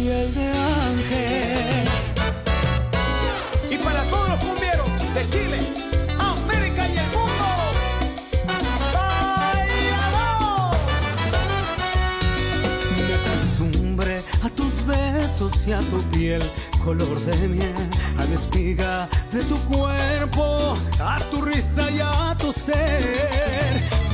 piel de ángel. Y para todos los cumbieros de Chile, América y el mundo, ¡bailamos! Me acostumbré a tus besos y a tu piel color de miel, a la espiga de tu cuerpo, a tu risa y a tu ser.